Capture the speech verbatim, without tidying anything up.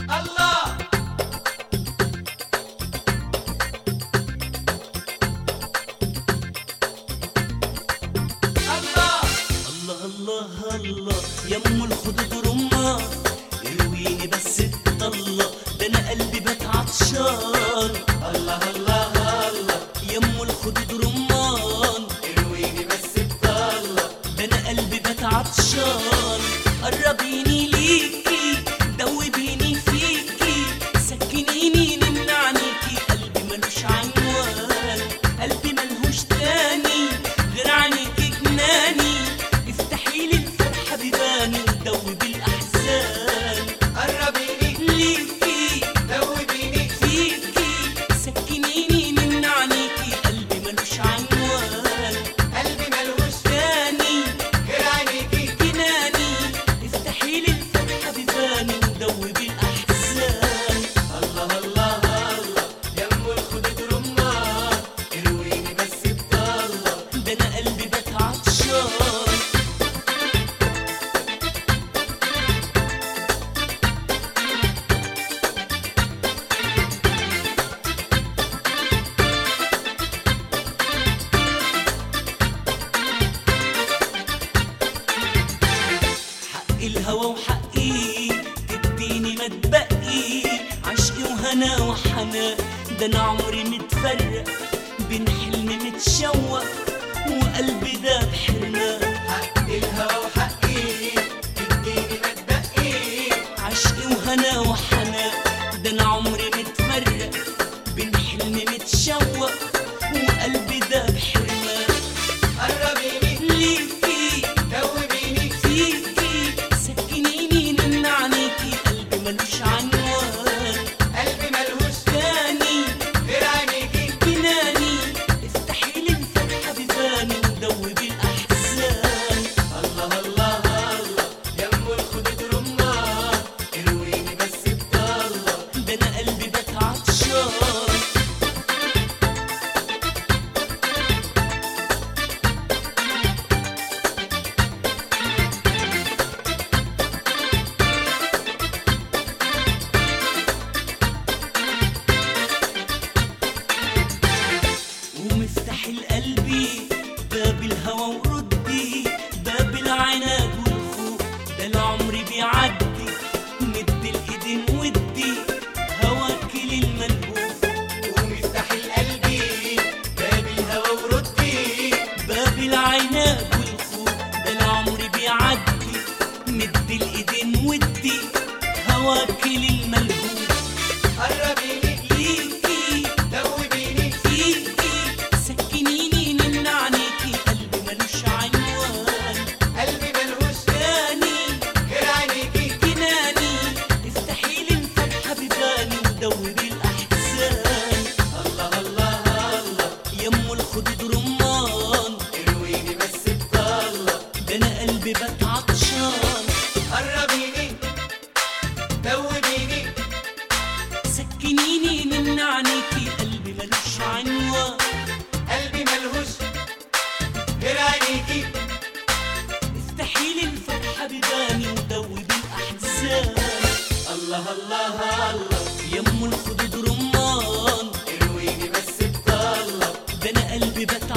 الله الله الله الله الله يم الخدود رمان ارويني بس تطلع ده انا قلبي بات عطشان. الله الله الله يم الخدود رمان ارويني بس تطلع ده انا قلبي بات عطشان. قربيني ليكي دوبيني فيكي سكنيني نمنعنيكي قلبي ملوش عنوان قلبي ملهوش تاني غير عنيكي جناني افتحيلي الفرحة بيباني ودوبي الأحزان. قربيني ليكي دوبيني فيكي سكنيني نمنعنيكي قلبي ملوش عنوان قلبي ملهوش تاني غير عينيكي جناني افتحيلي الفرحة بيباني ودوبي الأحزان. الله الله الله يم الخدود رمان ارويني بس تطلع ده أنا قلبي بات عطشان. حق الهوى وحقي تديني ما تبقي عشقي وهنا وحنان ده انا عمري متفرق بين حلم متشوق وقلبي ده بحرمان. حق الهوى وحقي تديني ما تبقي عشقي وهنا وحنان ده انا عمري متفرق بين حلم متشوق وقلبي ده بحرمان. قربيني ليكي دوبيني فيكي سكنيني نمنعنيكي قلبي ملوش عنوان قلبي ملهوش تاني غير عينيكي جناني افتحيلي الفرحة بيباني ودوبي الأحزان. الله الله الله يم الخدود رمان ارويني بس تطلع ده أنا قلبي بات عطشان. ومفتاح القلبي باب الهوى وردي باب العناد والخوف ده العمر بيعدي مد الايدين ودي هواك للملهوف. ومفتاح القلب باب الهوى وردي باب العناد والخوف ده العمر بيعدي مد الايدين ودي هواك للملهوف. قربيني ليكي دوبيني فيكي سكنيني نمنعنيكي قلبي ملوش عنوان قلبي ملهوش تاني غير عينيكي جناني افتحيلي الفرحة بيباني ودوبي الأحزان. الله الله الله يم الخدود رمان ارويني بس تطلع ده أنا قلبي بات عطشان. قربيني دوبيني سكنيني نمنعنيكي قلبي ملوش عنوان قلبي ملهوش غير عينيكي افتحيلي الفرحة بيباني ودوبي الأحزان. الله الله الله يم الخدود رمان ارويني بس تطلع ده أنا قلبي بات